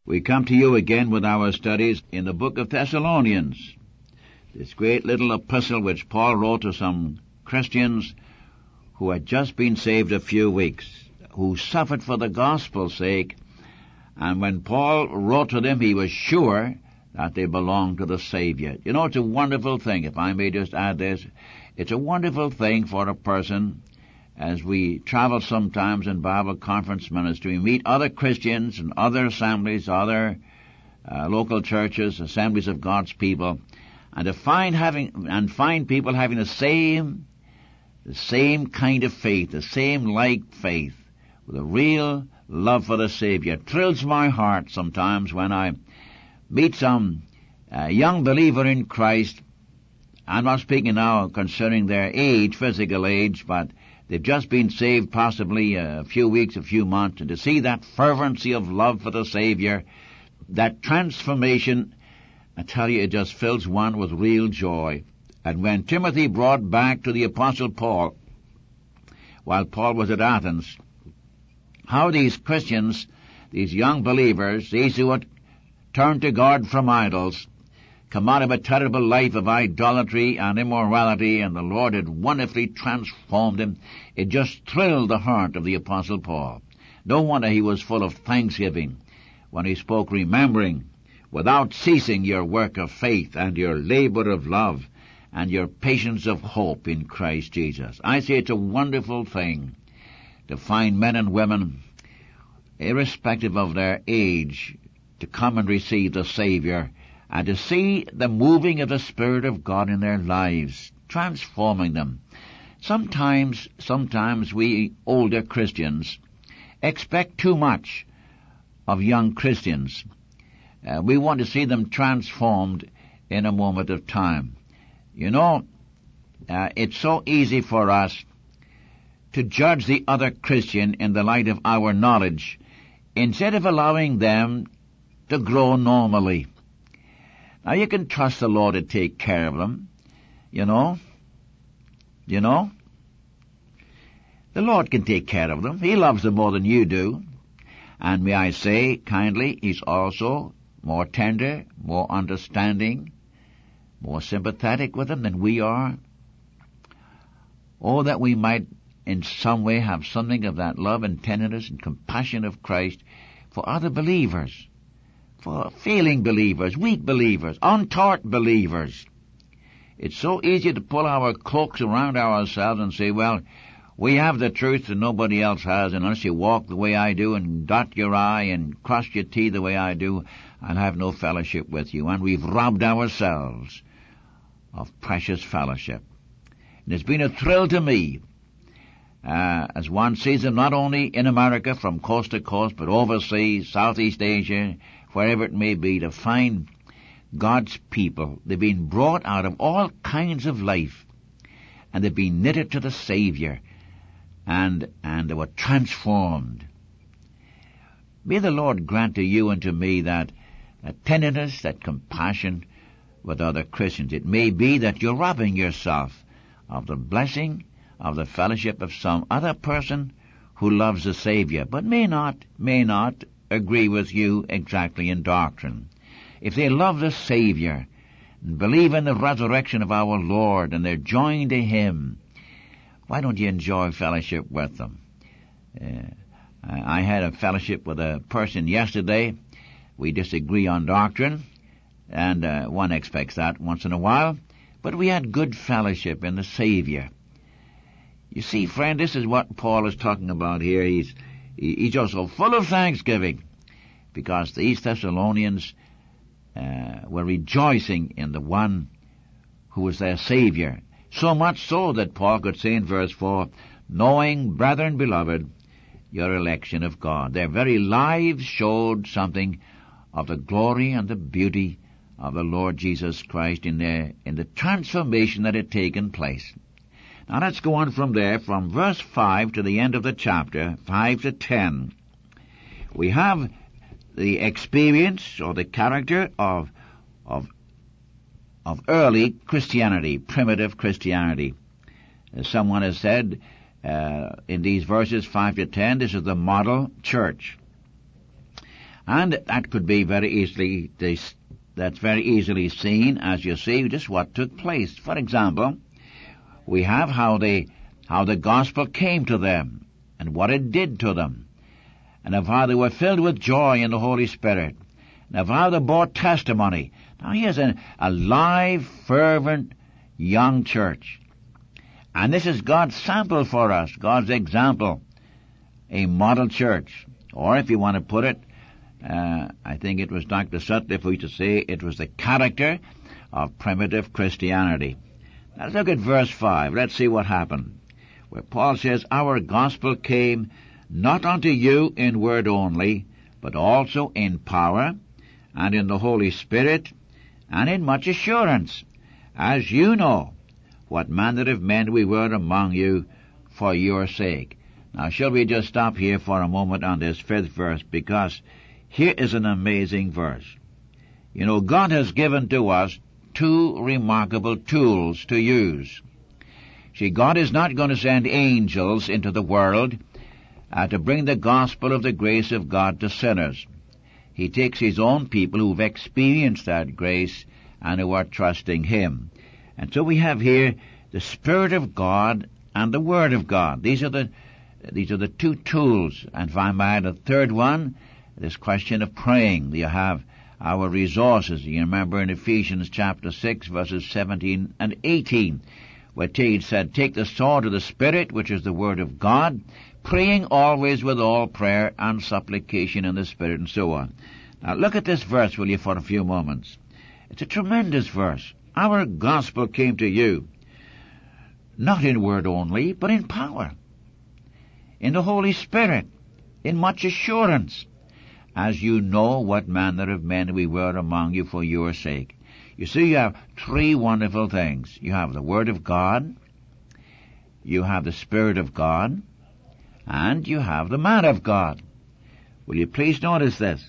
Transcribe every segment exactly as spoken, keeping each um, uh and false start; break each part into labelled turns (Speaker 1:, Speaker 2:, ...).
Speaker 1: We come to you again with our studies in the book of Thessalonians, this great little epistle which Paul wrote to some Christians who had just been saved a few weeks, who suffered for the gospel's sake, and when Paul wrote to them, he was sure that they belonged to the Savior. You know, it's a wonderful thing, if I may just add this, it's a wonderful thing for a person, as we travel sometimes in Bible conference ministry, we meet other Christians and other assemblies, other uh, local churches, assemblies of God's people, and to find having and find people having the same the same kind of faith, the same like faith, with a real love for the Savior. It thrills my heart sometimes when I meet some uh, young believer in Christ. I'm not speaking now concerning their age, physical age, but they've just been saved possibly a few weeks, a few months, and to see that fervency of love for the Savior, that transformation, I tell you, it just fills one with real joy. And when Timothy brought back to the Apostle Paul, while Paul was at Athens, how these Christians, these young believers, these who had turned to God from idols, come out of a terrible life of idolatry and immorality, and the Lord had wonderfully transformed him. It just thrilled the heart of the Apostle Paul. No wonder he was full of thanksgiving when he spoke, remembering without ceasing your work of faith and your labor of love and your patience of hope in Christ Jesus. I say it's a wonderful thing to find men and women, irrespective of their age, to come and receive the Savior, and to see the moving of the Spirit of God in their lives, transforming them. Sometimes, sometimes we older Christians expect too much of young Christians. Uh, we want to see them transformed in a moment of time. You know, uh, it's so easy for us to judge the other Christian in the light of our knowledge, instead of allowing them to grow normally. Now, you can trust the Lord to take care of them, you know. You know? The Lord can take care of them. He loves them more than you do. And may I say, kindly, He's also more tender, more understanding, more sympathetic with them than we are. Oh, that we might in some way have something of that love and tenderness and compassion of Christ for other believers, for failing believers, weak believers, untaught believers. It's so easy to pull our cloaks around ourselves and say, well, we have the truth and nobody else has, and unless you walk the way I do and dot your I and cross your T the way I do, I'll have no fellowship with you. And we've robbed ourselves of precious fellowship. And it's been a thrill to me, uh, as one sees them not only in America from coast to coast, but overseas, Southeast Asia, wherever it may be, to find God's people. They've been brought out of all kinds of life, and they've been knitted to the Savior, and and they were transformed. May the Lord grant to you and to me that, that tenderness, that compassion with other Christians. It may be that you're robbing yourself of the blessing of the fellowship of some other person who loves the Savior, but may not, may not agree with you exactly in doctrine. If they love the Savior and believe in the resurrection of our Lord and they're joined to Him, why don't you enjoy fellowship with them? Uh, I had a fellowship with a person yesterday. We disagree on doctrine, and uh, one expects that once in a while, but we had good fellowship in the Savior. You see, friend, this is what Paul is talking about here. He's he's also full of thanksgiving, because these Thessalonians uh, were rejoicing in the one who was their Savior. So much so that Paul could say in verse four, knowing, brethren beloved, your election of God. Their very lives showed something of the glory and the beauty of the Lord Jesus Christ in their, in the transformation that had taken place. Now let's go on from there, from verse five to the end of the chapter, five to ten. We have the experience or the character of, of, of early Christianity, primitive Christianity. As someone has said, uh, in these verses five to ten, this is the model church. And that could be very easily, that's very easily seen as you see just what took place. For example, we have how they, how the gospel came to them and what it did to them, and of how they were filled with joy in the Holy Spirit, and of how they bore testimony. Now here's a, a live, fervent, young church. And this is God's sample for us, God's example, a model church. Or if you want to put it, uh, I think it was Doctor Sutcliffe who used to say it was the character of primitive Christianity. Now look at verse five. Let's see what happened. Where Paul says, our gospel came not unto you in word only, but also in power, and in the Holy Spirit, and in much assurance, as you know what manner of men we were among you for your sake. Now, shall we just stop here for a moment on this fifth verse, because here is an amazing verse. You know, God has given to us two remarkable tools to use. See, God is not going to send angels into the world uh, to bring the gospel of the grace of God to sinners. He takes His own people who've experienced that grace and who are trusting Him. And so we have here the Spirit of God and the Word of God. These are the these are the two tools. And if I might add a third one, this question of praying. You have our resources. You remember in Ephesians chapter six, verses seventeen and eighteen, where Tate said, take the sword of the Spirit, which is the Word of God, praying always with all prayer and supplication in the Spirit, and so on. Now look at this verse, will you, for a few moments. It's a tremendous verse. Our gospel came to you, not in word only, but in power, in the Holy Spirit, in much assurance, as you know what manner of men we were among you for your sake. You see, you have three wonderful things. You have the Word of God, you have the Spirit of God, and you have the man of God. Will you please notice this?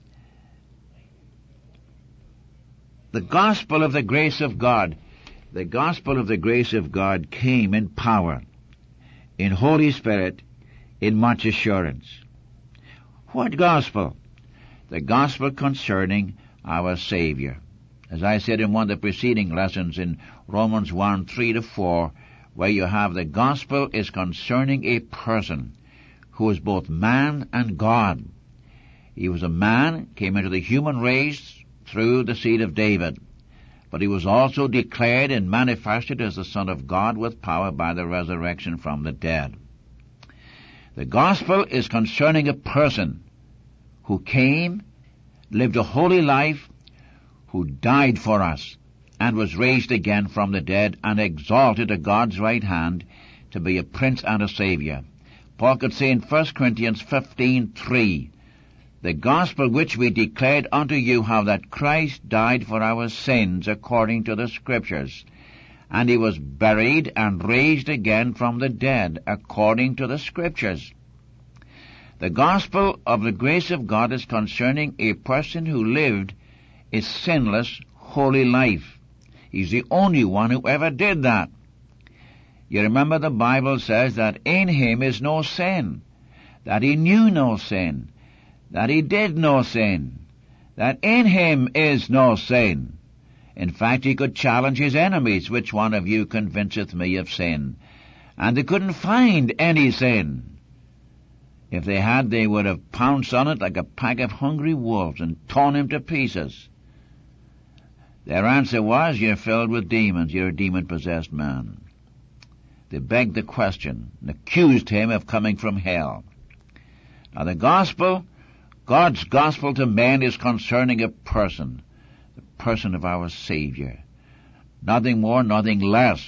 Speaker 1: The gospel of the grace of God, the gospel of the grace of God came in power, in Holy Spirit, in much assurance. What gospel? The gospel concerning our Savior. As I said in one of the preceding lessons in Romans one, three to four, where you have the gospel is concerning a person who is both man and God. He was a man, came into the human race through the seed of David, but he was also declared and manifested as the Son of God with power by the resurrection from the dead. The gospel is concerning a person who came, lived a holy life, who died for us, and was raised again from the dead and exalted to God's right hand to be a prince and a savior. Paul could say in First Corinthians fifteen three, the gospel which we declared unto you, how that Christ died for our sins according to the Scriptures, and he was buried and raised again from the dead according to the Scriptures. The gospel of the grace of God is concerning a person who lived a sinless, holy life. He's the only one who ever did that. You remember the Bible says that in him is no sin, that he knew no sin, that he did no sin, that in him is no sin. In fact, he could challenge his enemies, which one of you convinceth me of sin? And they couldn't find any sin. If they had, they would have pounced on it like a pack of hungry wolves and torn him to pieces. Their answer was, you're filled with demons, you're a demon-possessed man. They begged the question and accused him of coming from hell. Now the gospel, God's gospel to men, is concerning a person, the person of our Savior. Nothing more, nothing less.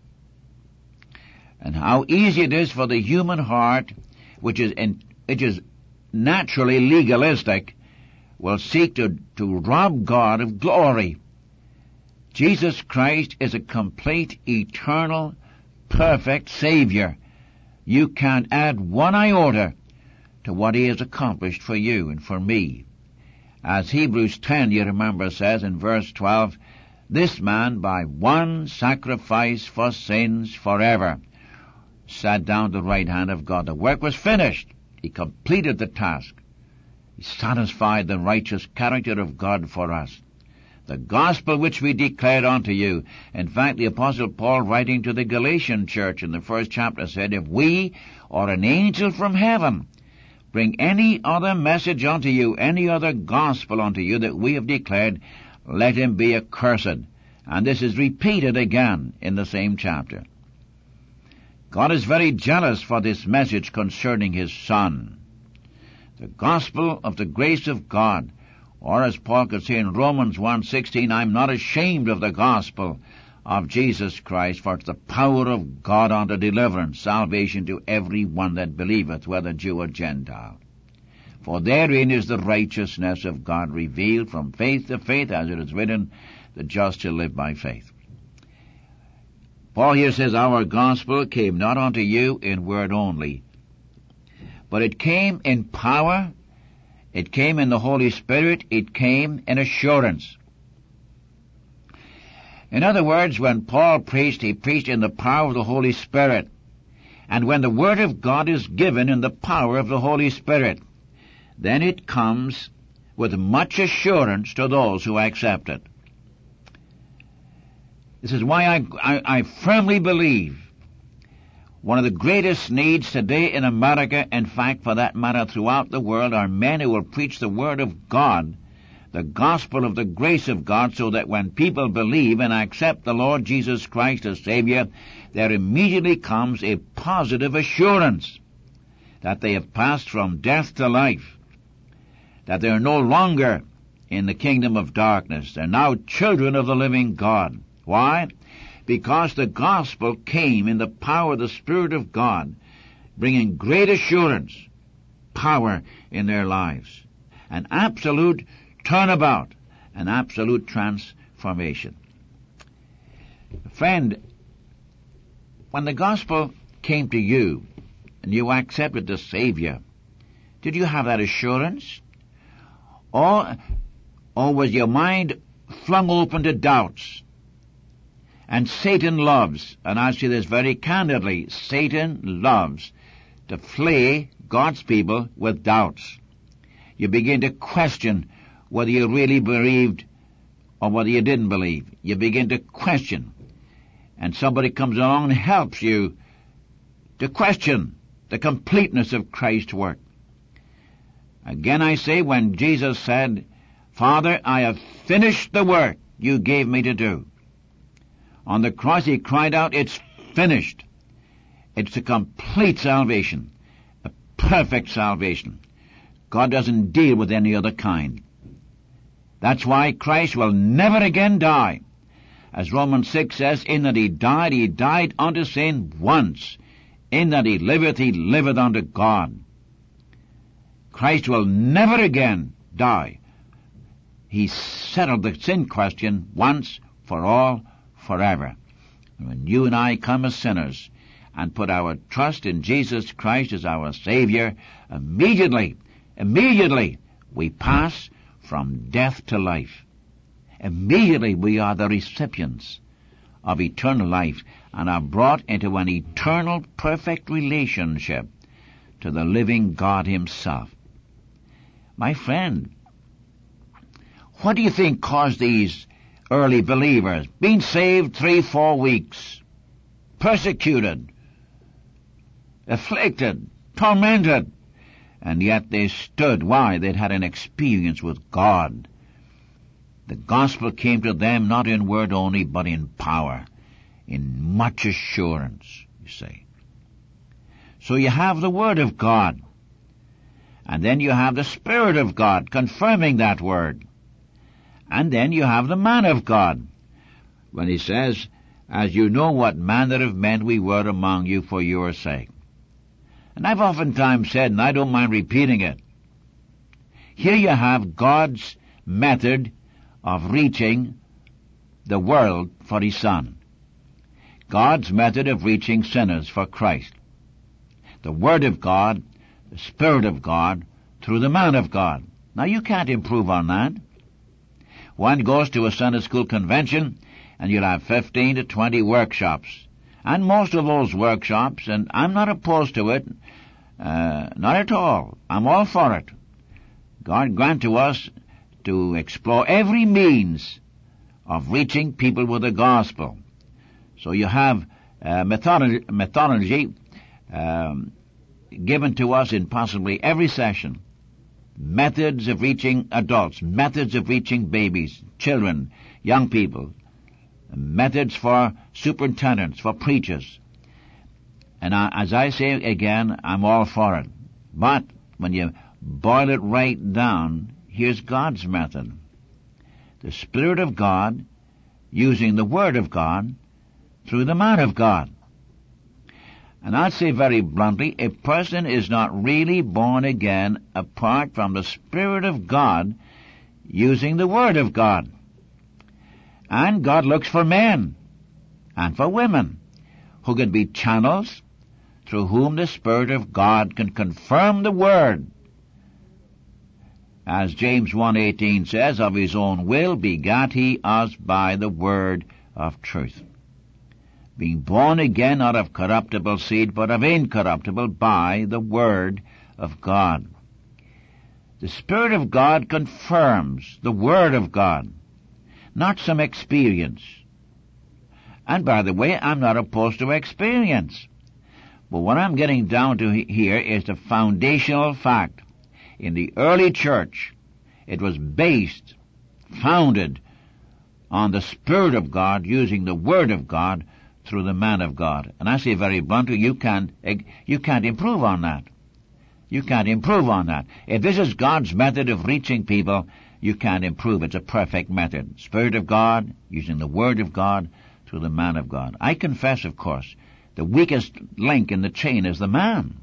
Speaker 1: And how easy it is for the human heart, which is in, which is naturally legalistic, will seek to, to rob God of glory. Jesus Christ is a complete, eternal, perfect Savior. You can't add one iota to what he has accomplished for you and for me. As Hebrews ten, you remember, says in verse twelve, this man by one sacrifice for sins forever sat down at the right hand of God. The work was finished. He completed the task. He satisfied the righteous character of God for us. The gospel which we declared unto you. In fact, the Apostle Paul, writing to the Galatian church in the first chapter, said, if we or an angel from heaven bring any other message unto you, any other gospel unto you that we have declared, let him be accursed. And this is repeated again in the same chapter. God is very jealous for this message concerning his Son. The gospel of the grace of God. Or as Paul could say in Romans one sixteen, I'm not ashamed of the gospel of Jesus Christ, for it's the power of God unto deliverance, salvation to every one that believeth, whether Jew or Gentile. For therein is the righteousness of God revealed from faith to faith, as it is written, the just shall live by faith. Paul here says, our gospel came not unto you in word only, but it came in power. It came in the Holy Spirit. It came in assurance. In other words, when Paul preached, he preached in the power of the Holy Spirit. And when the Word of God is given in the power of the Holy Spirit, then it comes with much assurance to those who accept it. This is why I, I, I firmly believe one of the greatest needs today in America, in fact, for that matter, throughout the world, are men who will preach the Word of God, the gospel of the grace of God, so that when people believe and accept the Lord Jesus Christ as Savior, there immediately comes a positive assurance that they have passed from death to life, that they are no longer in the kingdom of darkness. They're now children of the living God. Why? Because the gospel came in the power of the Spirit of God, bringing great assurance, power in their lives, an absolute turnabout, an absolute transformation. Friend, when the gospel came to you and you accepted the Savior, did you have that assurance? Or, or was your mind flung open to doubts? And Satan loves, and I say this very candidly, Satan loves to flay God's people with doubts. You begin to question whether you really believed or whether you didn't believe. You begin to question. And somebody comes along and helps you to question the completeness of Christ's work. Again I say, when Jesus said, Father, I have finished the work you gave me to do. On the cross he cried out, it's finished. It's a complete salvation, a perfect salvation. God doesn't deal with any other kind. That's why Christ will never again die. As Romans six says, in that he died, he died unto sin once. In that he liveth, he liveth unto God. Christ will never again die. He settled the sin question once for all, forever. When you and I come as sinners and put our trust in Jesus Christ as our Savior, immediately, immediately we pass from death to life. Immediately we are the recipients of eternal life and are brought into an eternal perfect relationship to the living God himself. My friend, what do you think caused these early believers, being saved three, four weeks, persecuted, afflicted, tormented, and yet they stood? Why? They'd had an experience with God. The gospel came to them not in word only, but in power, in much assurance, you see. So you have the Word of God, and then you have the Spirit of God confirming that Word. And then you have the man of God, when he says, as you know what manner of men we were among you for your sake. And I've oftentimes said, and I don't mind repeating it, here you have God's method of reaching the world for his Son. God's method of reaching sinners for Christ. The Word of God, the Spirit of God, through the man of God. Now you can't improve on that. One goes to a Sunday school convention, and you'll have fifteen to twenty workshops. And most of those workshops, and I'm not opposed to it, uh, not at all. I'm all for it. God grant to us to explore every means of reaching people with the gospel. So you have uh, methodology, methodology um, given to us in possibly every session. Methods of reaching adults, methods of reaching babies, children, young people, methods for superintendents, for preachers. And I, as I say again, I'm all for it. But when you boil it right down, here's God's method. The Spirit of God using the Word of God through the man of God. And I'd say very bluntly, a person is not really born again apart from the Spirit of God using the Word of God. And God looks for men and for women who can be channels through whom the Spirit of God can confirm the Word. As James one eighteen says, of his own will begat he us by the word of truth. Being born again not of corruptible seed, but of incorruptible by the word of God. The Spirit of God confirms the Word of God, not some experience. And by the way, I'm not opposed to experience. But what I'm getting down to here is the foundational fact. In the early church, it was based, founded on the Spirit of God using the Word of God through the man of God. And I say very bluntly, you can't, you can't improve on that. You can't improve on that. If this is God's method of reaching people, you can't improve. It's a perfect method. Spirit of God using the Word of God through the man of God. I confess, of course, the weakest link in the chain is the man.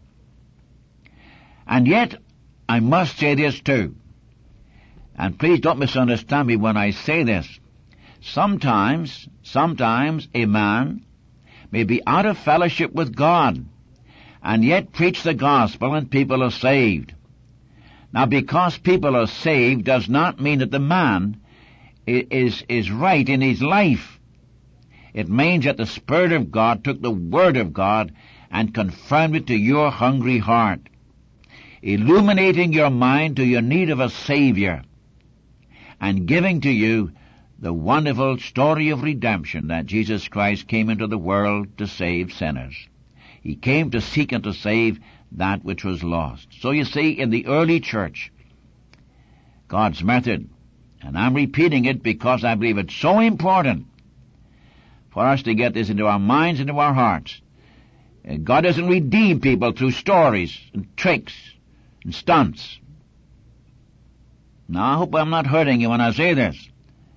Speaker 1: And yet, I must say this too. And please don't misunderstand me when I say this. Sometimes, sometimes a man may be out of fellowship with God and yet preach the gospel and people are saved. Now, because people are saved does not mean that the man is, is right in his life. It means that the Spirit of God took the Word of God and confirmed it to your hungry heart, illuminating your mind to your need of a Savior, and giving to you the wonderful story of redemption that Jesus Christ came into the world to save sinners. He came to seek and to save that which was lost. So you see, in the early church, God's method, and I'm repeating it because I believe it's so important for us to get this into our minds and into our hearts. God doesn't redeem people through stories and tricks and stunts. Now, I hope I'm not hurting you when I say this.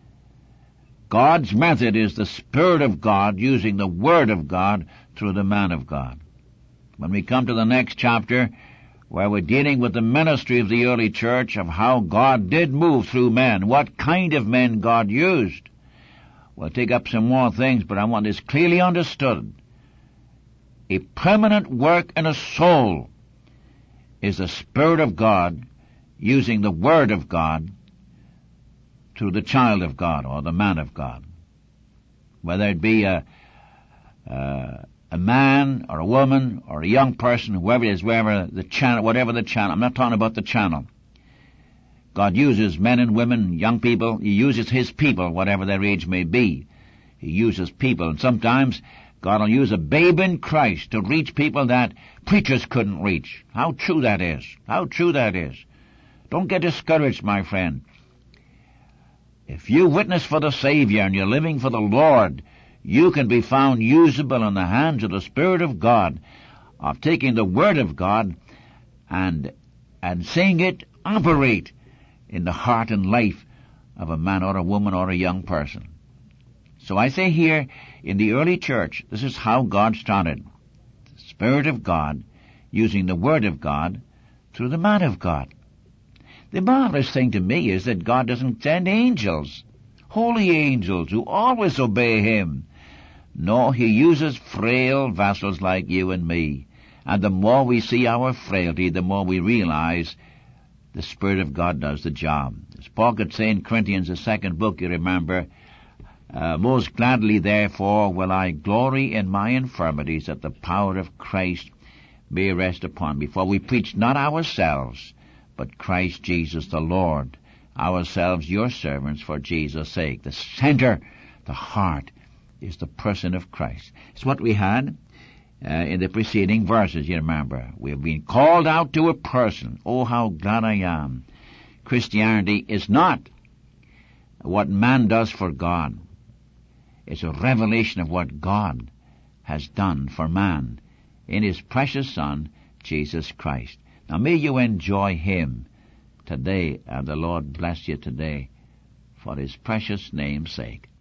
Speaker 1: God's method is the Spirit of God using the Word of God through the man of God. When we come to the next chapter, where we're dealing with the ministry of the early church, of how God did move through men, what kind of men God used, we'll take up some more things, but I want this clearly understood. A permanent work in a soul is the Spirit of God using the Word of God to the child of God or the man of God. Whether it be a, a, a man or a woman or a young person, whoever it is, wherever the channel, whatever the channel. I'm not talking about the channel. God uses men and women, young people. He uses His people, whatever their age may be. He uses people. And sometimes God will use a babe in Christ to reach people that preachers couldn't reach. How true that is. How true that is. Don't get discouraged, my friend. If you witness for the Savior and you're living for the Lord, you can be found usable in the hands of the Spirit of God, of taking the Word of God and, and seeing it operate in the heart and life of a man or a woman or a young person. So I say here, in the early church, this is how God started. The Spirit of God using the Word of God through the man of God. The marvelous thing to me is that God doesn't send angels, holy angels, who always obey Him. No, He uses frail vessels like you and me. And the more we see our frailty, the more we realize the Spirit of God does the job. As Paul could say in Corinthians, the second book, you remember, uh, most gladly therefore will I glory in my infirmities, that the power of Christ may rest upon me. For we preach not ourselves, but Christ Jesus the Lord, ourselves your servants for Jesus' sake. The center, the heart, is the person of Christ. It's what we had uh, in the preceding verses, you remember. We have been called out to a person. Oh, how glad I am. Christianity is not what man does for God. It's a revelation of what God has done for man in His precious Son, Jesus Christ. Now may you enjoy Him today, and the Lord bless you today for His precious name's sake.